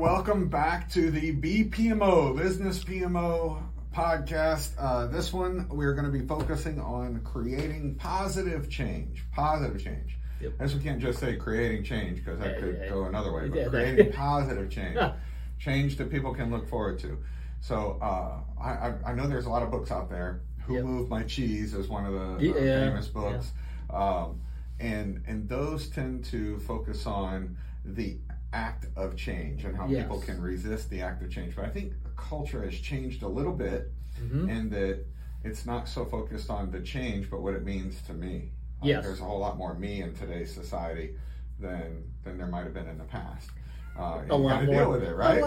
welcome back to the BPMO, Business PMO podcast. This one, we're going to be focusing on creating positive change. Positive change. Yep. I guess we can't just say creating change because that could go another way, but Yeah, creating positive change. Change that people can look forward to. So I know there's a lot of books out there. Who Moved My Cheese is one of the famous books. Yeah. And those tend to focus on the act of change and how people can resist the act of change. But I think the culture has changed a little bit in that it's not so focused on the change, but what it means to me. There's a whole lot more me in today's society than there might have been in the past. A lot more. Deal with it, right?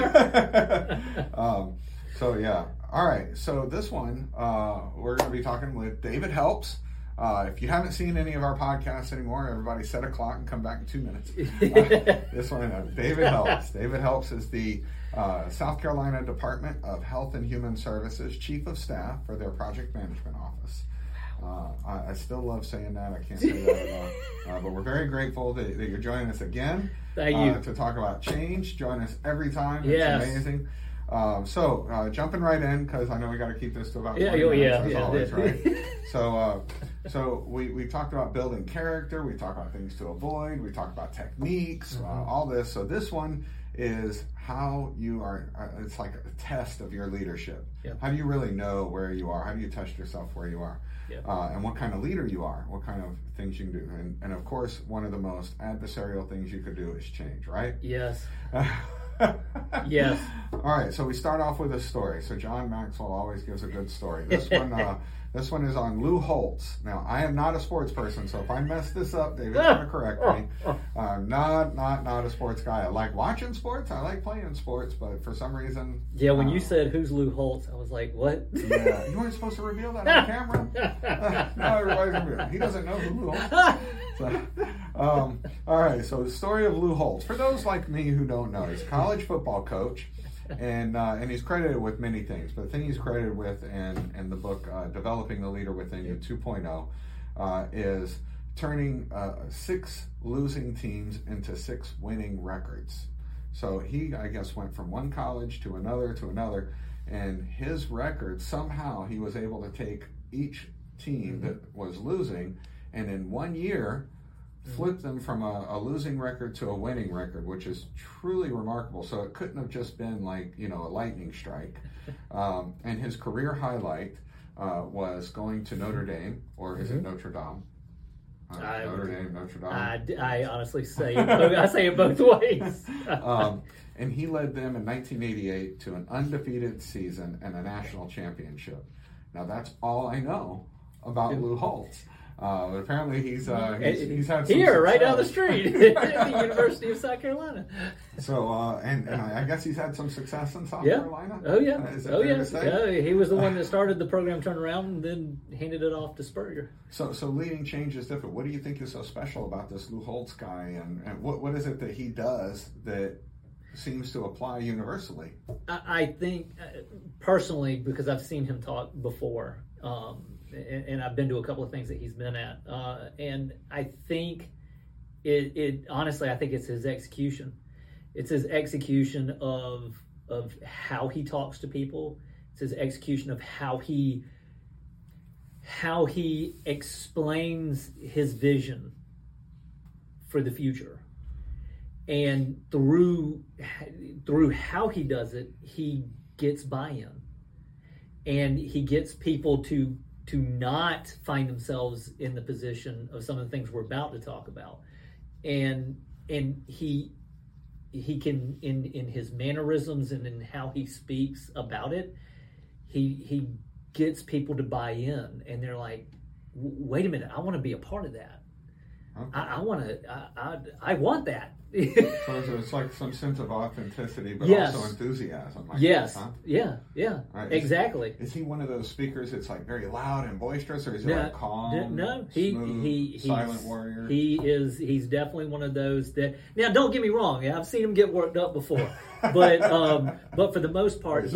So yeah. All right. So this one, we're going to be talking with David Helps. If you haven't seen any of our podcasts anymore, everybody set a clock and come back in 2 minutes. This one, David Helps. David Helps is the South Carolina Department of Health and Human Services Chief of Staff for their Project Management Office. I still love saying that. I can't say that enough. But we're very grateful that you're joining us again. Thank you. To talk about change. Join us every time. It's amazing. So jumping right in, because I know we got to keep this to about 20 minutes as always, right? So we talked about building character, we talked about things to avoid, we talked about techniques, all this. So this one is how you are, it's like a test of your leadership. How do you really know where you are? How do you test yourself where you are? And what kind of leader you are, what kind of things you can do. And of course, one of the most adversarial things you could do is change, right? Yes. Yes. All right, so we start off with a story. So John Maxwell always gives a good story. This one is on Lou Holtz. Now, I am not a sports person, so if I mess this up, David's going to correct me. I'm not a sports guy. I like watching sports. I like playing sports, but for some reason... Yeah, when you said, who's Lou Holtz, I was like, what? Yeah, you weren't supposed to reveal that on camera? Now everybody's going to be... He doesn't know who Lou Holtz is. So, all right, so the story of Lou Holtz. For those like me who don't know, he's a college football coach. And he's credited with many things, but the thing he's credited with in the book Developing the Leader Within You 2.0 is turning 6 losing teams into 6 winning records. So he, I guess, went from one college to another, and his record, somehow he was able to take each team that was losing, and in 1 year flip them from a losing record to a winning record, which is truly remarkable. So it couldn't have just been like, a lightning strike. And his career highlight was going to Notre Dame, or is it Notre Dame? Notre Dame, Notre Dame. I honestly say it I say it both ways. And he led them in 1988 to an undefeated season and a national championship. Now that's all I know about Lou Holtz. But apparently he's had some here, right success. Down the street, at the University of South Carolina. So and I guess he's had some success in South Carolina. Oh yeah. Is that fair to say? Yeah, he was the one that started the program turnaround and then handed it off to Spurrier. So leading change is different. What do you think is so special about this Lou Holtz guy, and what is it that he does that seems to apply universally? I think personally, because I've seen him talk before. And I've been to a couple of things that he's been at, and I think it honestly, I think it's his execution. It's his execution of how he talks to people. It's his execution of how he explains his vision for the future, and through how he does it, he gets buy-in, and he gets people to not find themselves in the position of some of the things we're about to talk about. And he can, in his mannerisms and in how he speaks about it, he gets people to buy in, and they're like, wait a minute, I want to be a part of that. Okay. I want that. So it's like some sense of authenticity, but also enthusiasm. Yes. Huh? Yeah. Right. Exactly. Is he one of those speakers that's like very loud and boisterous, or is he like calm? No, he's silent warrior. He's definitely one of those that. Now, don't get me wrong. I've seen him get worked up before, but for the most part,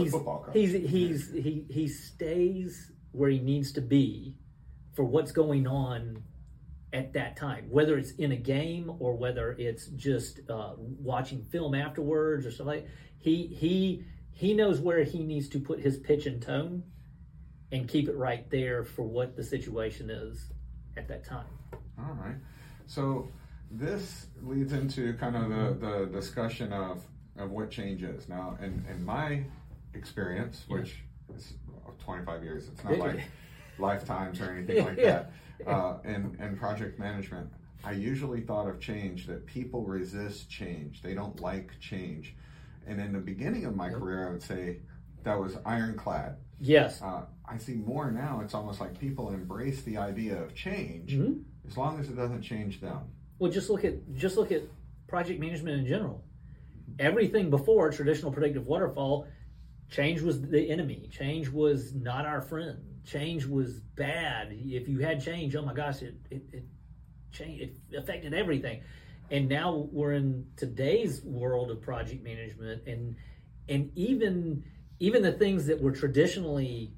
he stays where he needs to be for what's going on at that time, whether it's in a game or whether it's just watching film afterwards or something. He knows where he needs to put his pitch and tone and keep it right there for what the situation is at that time. All right. So this leads into kind of the discussion of what change is. Now, in my experience, which is 25 years, it's not like lifetimes or anything like that. In project management, I usually thought of change that people resist change. They don't like change. And in the beginning of my career, I would say that was ironclad. Yes. I see more now, it's almost like people embrace the idea of change as long as it doesn't change them. Well, just look at project management in general. Everything before traditional predictive waterfall, change was the enemy. Change was not our friend. Change was bad. If you had change, oh my gosh, it changed. It affected everything. And now we're in today's world of project management, and even the things that were traditionally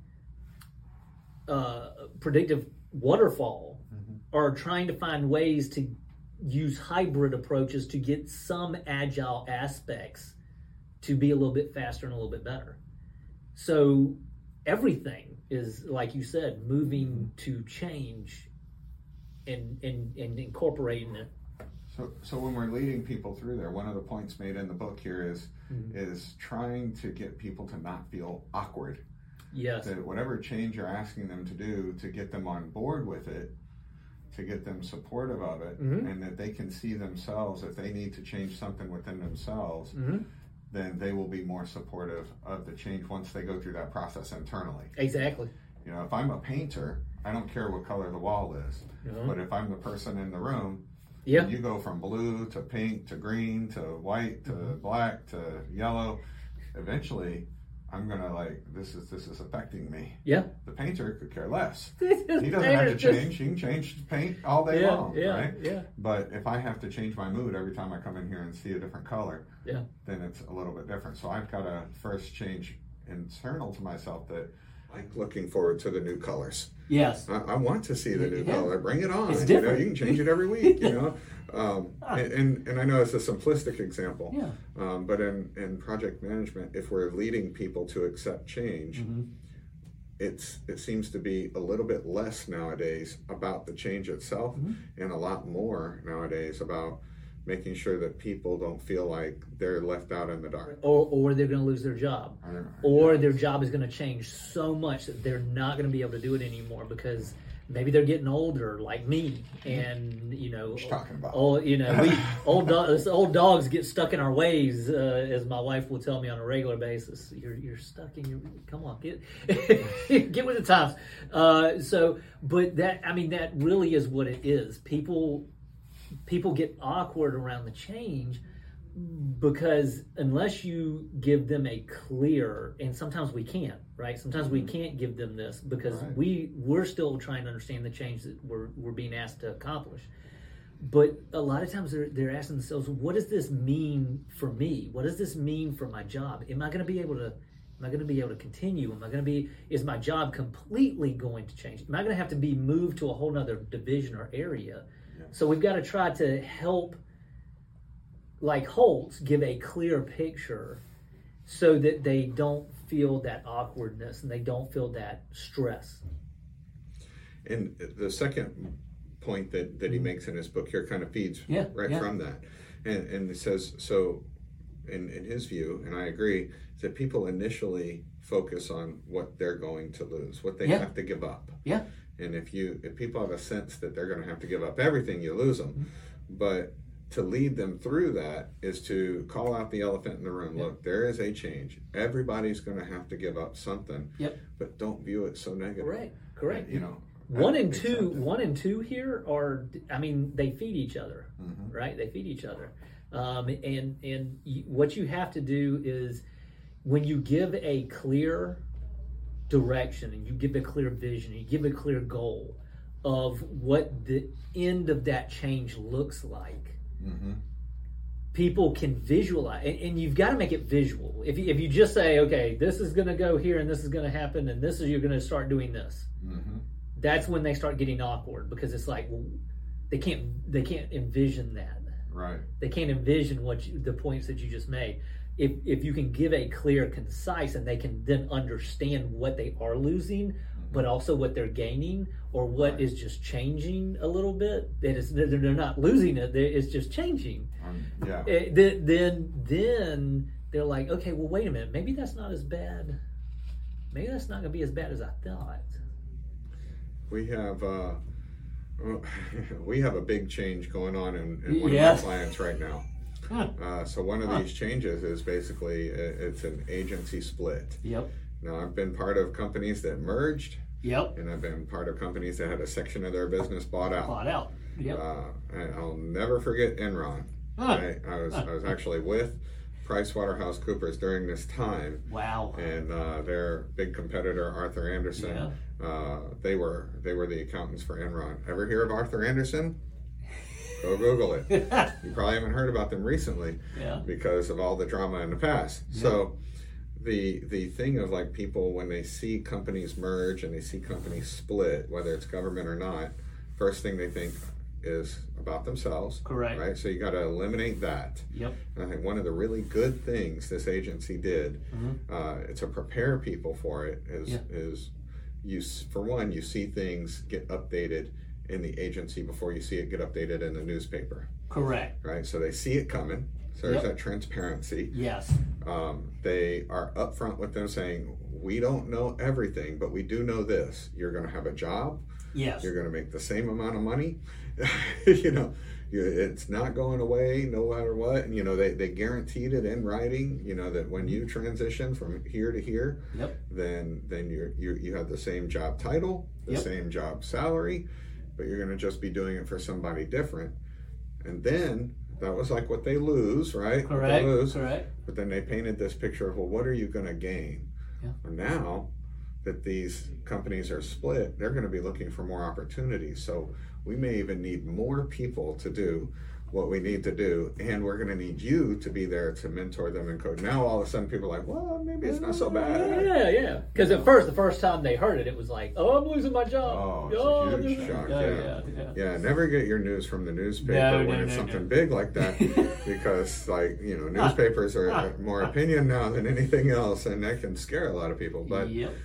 predictive waterfall are trying to find ways to use hybrid approaches to get some agile aspects to be a little bit faster and a little bit better. So everything is, like you said, moving to change and incorporating it. So when we're leading people through there, one of the points made in the book here is trying to get people to not feel awkward. Yes. That whatever change you're asking them to do, to get them on board with it, to get them supportive of it, and that they can see themselves, if they need to change something within themselves, then they will be more supportive of the change once they go through that process internally. Exactly. You know, if I'm a painter, I don't care what color the wall is, but if I'm the person in the room, you go from blue to pink to green to white to black to yellow, eventually I'm gonna this is affecting me. Yeah. The painter could care less. He doesn't have to change. He can change the paint all day long, right? Yeah. But if I have to change my mood every time I come in here and see a different color, then it's a little bit different. So I've got to first change internal to myself that I'm looking forward to the new colors. Yes. I want to see the new color. Bring it on. It's different. You can change it every week, and I know it's a simplistic example. But in project management, if we're leading people to accept change, it seems to be a little bit less nowadays about the change itself, and a lot more nowadays about making sure that people don't feel like they're left out in the dark. Or they're going to lose their job. Or their job is going to change so much that they're not going to be able to do it anymore because maybe they're getting older like me. And, What you talking about? Old dogs get stuck in our ways, as my wife will tell me on a regular basis. You're stuck in your, come on, get with the times. But that really is what it is. People get awkward around the change because unless you give them a clear, and sometimes we can't, right? Sometimes we can't give them this because we're still trying to understand the change that we're being asked to accomplish. But a lot of times they're asking themselves, what does this mean for me? What does this mean for my job? Am I going to be able to continue? Is my job completely going to change? Am I going to have to be moved to a whole nother division or area? So we've got to try to help, like Holtz, give a clear picture so that they don't feel that awkwardness and they don't feel that stress. And the second point that he makes in his book here kind of feeds from that. And it says, so in his view, and I agree, that people initially focus on what they're going to lose, what they have to give up. Yeah. And if people have a sense that they're going to have to give up everything, you lose them. But to lead them through that is to call out the elephant in the room. Look, there is a change. Everybody's going to have to give up something. But don't view it so negative. Correct. One and two here are, they feed each other, right? They feed each other. What you have to do is when you give a clear direction and you give a clear vision, you give a clear goal of what the end of that change looks like, people can visualize, and you've got to make it visual. If you just say, okay, this is going to go here and this is going to happen and you're going to start doing this, that's when they start getting awkward because it's like, well, they can't envision that. Right. They can't envision the points that you just made. If you can give a clear, concise, and they can then understand what they are losing, but also what they're gaining, or what is just changing a little bit. That is, they're not losing it; it's just changing. Yeah. Then they're like, okay, well, wait a minute. Maybe that's not as bad. Maybe that's not going to be as bad as I thought. We have a big change going on in one of our clients right now. So one of these changes is basically it's an agency split. Yep. Now, I've been part of companies that merged. Yep. And I've been part of companies that had a section of their business bought out. Yep. And I'll never forget Enron. Right? I was actually with PricewaterhouseCoopers during this time. Wow. And their big competitor, Arthur Andersen, they were the accountants for Enron. Ever hear of Arthur Andersen? Go Google it. You probably haven't heard about them recently because of all the drama in the past. Yeah. So the thing of like people, when they see companies merge and they see companies split, whether it's government or not, first thing they think is about themselves. Correct. Right? So you got to eliminate that. Yep. And I think one of the really good things this agency did, to prepare people for it, is you see things get updated in the agency before you see it get updated in the newspaper. Correct. Right? So they see it coming. So there's that transparency. Yes. They are upfront with them saying, we don't know everything, but we do know this. You're going to have a job. Yes. You're going to make the same amount of money. It's not going away no matter what. And, they guaranteed it in writing, that when you transition from here to here, then you have the same job title, the same job salary, but you're going to just be doing it for somebody different. And then that was like what they lose, right? Correct. Correct. But then they painted this picture of, well, what are you going to gain? Yeah. And now that these companies are split, they're going to be looking for more opportunities. So we may even need more people to do what we need to do, and we're going to need you to be there to mentor them and coach. Now all of a sudden people are like, well, maybe it's not so bad. Yeah. Because at first, the first time they heard it, it was like, oh, I'm losing my job. Oh, it's a huge shock. Yeah, never get your news from the newspaper when it's something big like that, because newspapers are more opinion now than anything else, and that can scare a lot of people. But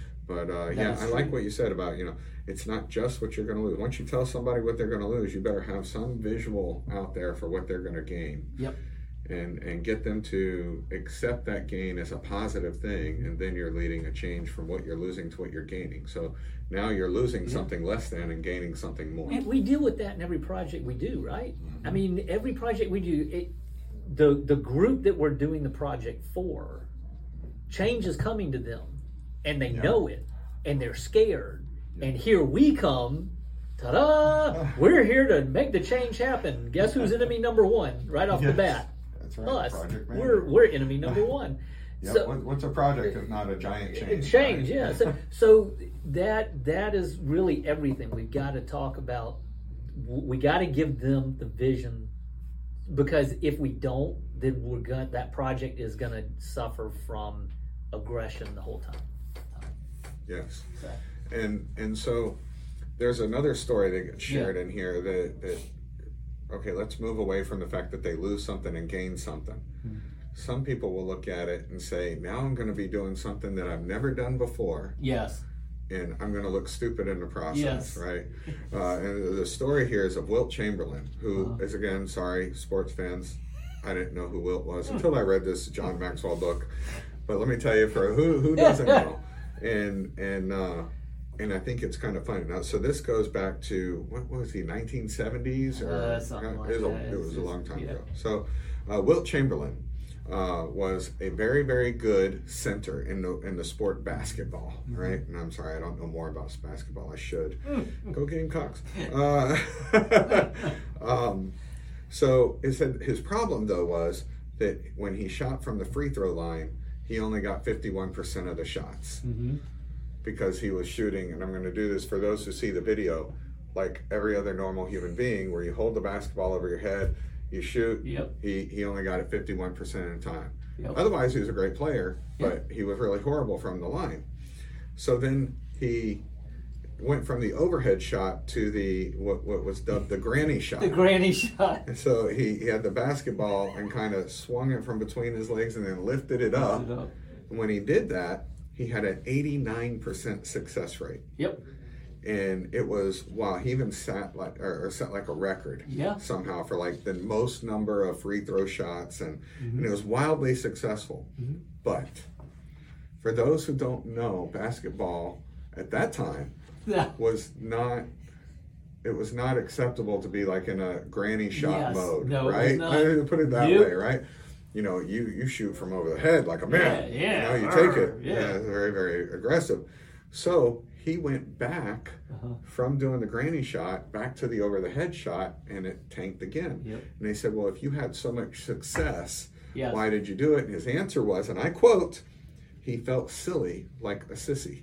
I like what you said about, it's not just what you're going to lose. Once you tell somebody what they're going to lose, you better have some visual out there for what they're going to gain. Yep. And get them to accept that gain as a positive thing, and then you're leading a change from what you're losing to what you're gaining. So now you're losing something less than and gaining something more. And we deal with that in every project we do, right? Mm-hmm. I mean, every project we do, the group that we're doing the project for, change is coming to them, and they know it, and they're scared. And here we come, ta-da! We're here to make the change happen. Guess who's enemy number one right off the bat? That's right. Us. Project we're enemy number one. Yep. So, what's a project if not a giant change? Change, right? Yeah. So that is really everything. We've got to talk about. We got to give them the vision, because if we don't, then that project is going to suffer from aggression the whole time. Yes. So. And so there's another story that gets shared in here that okay, let's move away from the fact that they lose something and gain something. Mm-hmm. Some people will look at it and say, now I'm going to be doing something that I've never done before. Yes. And I'm going to look stupid in the process, right? And the story here is of Wilt Chamberlain, who is, again, sorry, sports fans, I didn't know who Wilt was until I read this John Maxwell book. But let me tell you, for who doesn't know? And I think it's kind of funny. Now, so this goes back to, what was he, 1970s? It was a long time ago. So Wilt Chamberlain was a very, very good center in the sport basketball, right? And I'm sorry, I don't know more about basketball. I should. Go Gamecocks. So his problem, though, was that when he shot from the free throw line, he only got 51% of the shots. Mm-hmm. Because he was shooting, and I'm going to do this for those who see the video, like every other normal human being, where you hold the basketball over your head, you shoot. Yep. He only got it 51% of the time. Yep. Otherwise, he was a great player, but he was really horrible from the line. So then he went from the overhead shot to the what was dubbed the granny shot. The granny shot. And so he had the basketball and kind of swung it from between his legs and then lifted it up. And when he did that, he had an 89% success rate. Yep. And it was, wow, he even set like a record somehow for like the most number of free throw shots, and it was wildly successful. But for those who don't know, basketball at that time was not acceptable to be like in a granny shot mode, right? It was not. I put it that way, right? You know, you shoot from over the head like a man. You know, you take it. It's very, very aggressive. So he went back from doing the granny shot back to the over the head shot, and it tanked again. And they said, well, if you had so much success, why did you do it? And his answer was, and I quote, he felt silly like a sissy.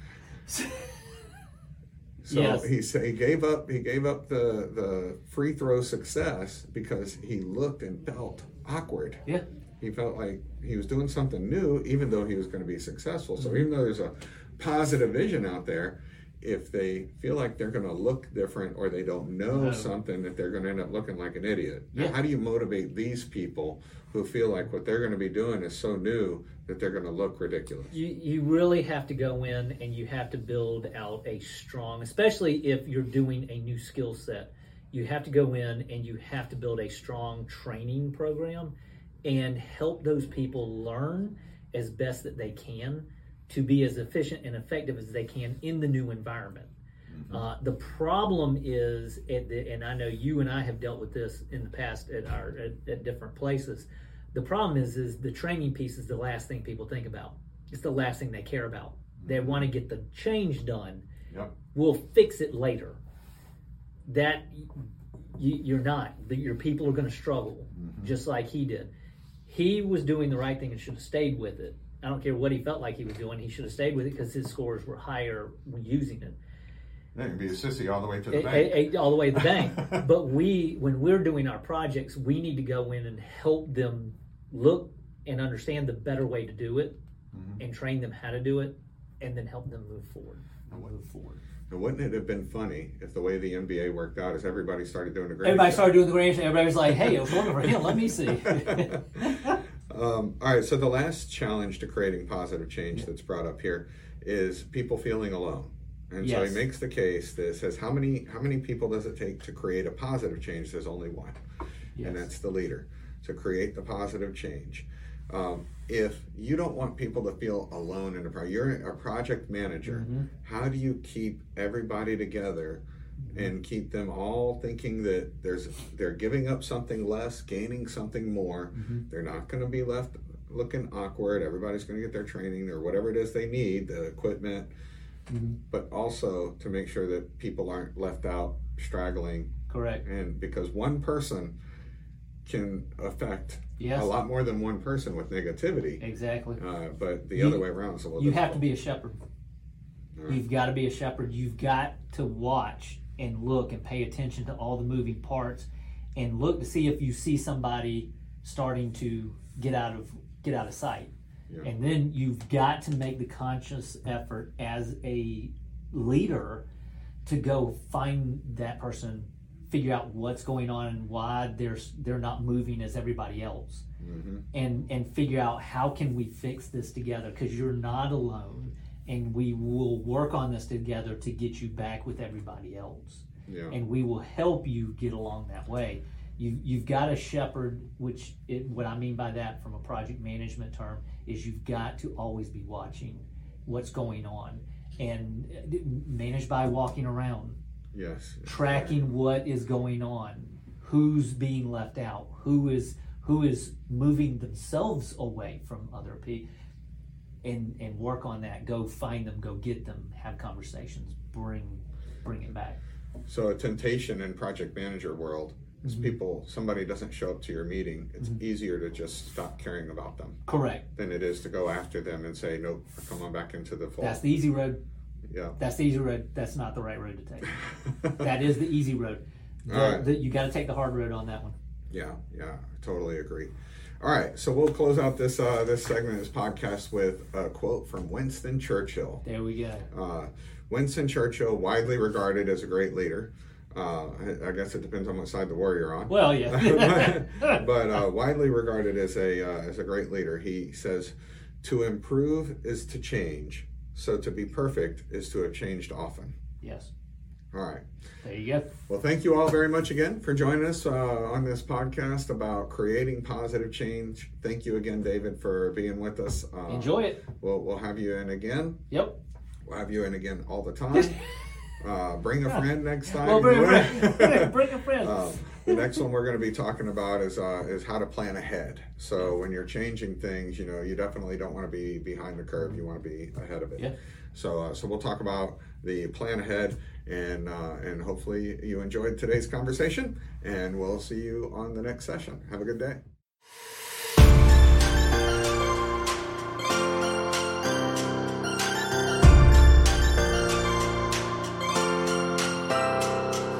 So he gave up the free throw success because he looked and felt awkward. He felt like he was doing something new, even though he was going to be successful. So even though there's a positive vision out there, if they feel like they're going to look different or they don't know something, that they're going to end up looking like an idiot. Now, how do you motivate these people who feel like what they're going to be doing is so new that they're going to look ridiculous? You really have to go in and you have to build out a strong, especially if you're doing a new skill set, you have to go in and you have to build a strong training program and help those people learn as best that they can to be as efficient and effective as they can in the new environment. The problem is, and I know you and I have dealt with this in the past at different places, the problem is the training piece is the last thing people think about. It's the last thing they care about. They want to get the change done. We'll fix it later. That you're not. Your people are going to struggle, just like he did. He was doing the right thing and should have stayed with it. I don't care what he felt like he was doing. He should have stayed with it because his scores were higher when using it. That can be a sissy all the way to the bank. All the way to the bank. But when we're doing our projects, we need to go in and help them look and understand the better way to do it and train them how to do it and then help them move forward. And wouldn't it have been funny if the way the NBA worked out is everybody started doing the granny Everybody started doing the granny shot. Everybody was like, hey, I was working for him. Let me see. All right, so the last challenge to creating positive change that's brought up here is people feeling alone. And so he makes the case that says, how many people does it take to create a positive change? There's only one, and that's the leader, to create the positive change. If you don't want people to feel alone in a project, you're a project manager, how do you keep everybody together and keep them all thinking that they're giving up something less, gaining something more? They're not going to be left looking awkward. Everybody's going to get their training or whatever it is they need, the equipment, but also to make sure that people aren't left out straggling. Correct. And because one person can affect a lot more than one person with negativity. Exactly. But the other way around is a little You difficult. have to be a shepherd. You've got to be a shepherd. You've got to watch and look and pay attention to all the moving parts and look to see if you see somebody starting to get out of sight. And then you've got to make the conscious effort as a leader to go find that person, figure out what's going on and why they're not moving as everybody else, and figure out how can we fix this together, because you're not alone, and we will work on this together to get you back with everybody else, and we will help you get along that way. You've got to shepherd, what I mean by that from a project management term is you've got to always be watching what's going on and manage by walking around. Tracking what is going on, who's being left out, who is moving themselves away from other people, and work on that. Go find them, go get them, have conversations, bring it back. So a temptation in project manager world is somebody doesn't show up to your meeting, it's easier to just stop caring about them. Correct. Than it is to go after them and say, nope, come on back into the fold. That's the easy road. That's the easy road. That's not the right road to take. That is the easy road. You got to take the hard road on that one. I totally agree. All right, so we'll close out this segment of this podcast with a quote from Winston Churchill. There we go. Winston Churchill, widely regarded as a great leader. I guess it depends on what side of the war you're on. Well, yeah. but widely regarded as a great leader. He says, "To improve is to change. So to be perfect is to have changed often." Yes. All right. There you go. Well, thank you all very much again for joining us on this podcast about creating positive change. Thank you again, David, for being with us. Enjoy it. We'll have you in again. Yep. We'll have you in again all the time. Bring a friend next time. Well, bring a friend. Bring a friend. The next one we're going to be talking about is how to plan ahead. So when you're changing things, you definitely don't want to be behind the curve. You want to be ahead of it. Yeah. So we'll talk about the plan ahead, and hopefully you enjoyed today's conversation, and we'll see you on the next session. Have a good day.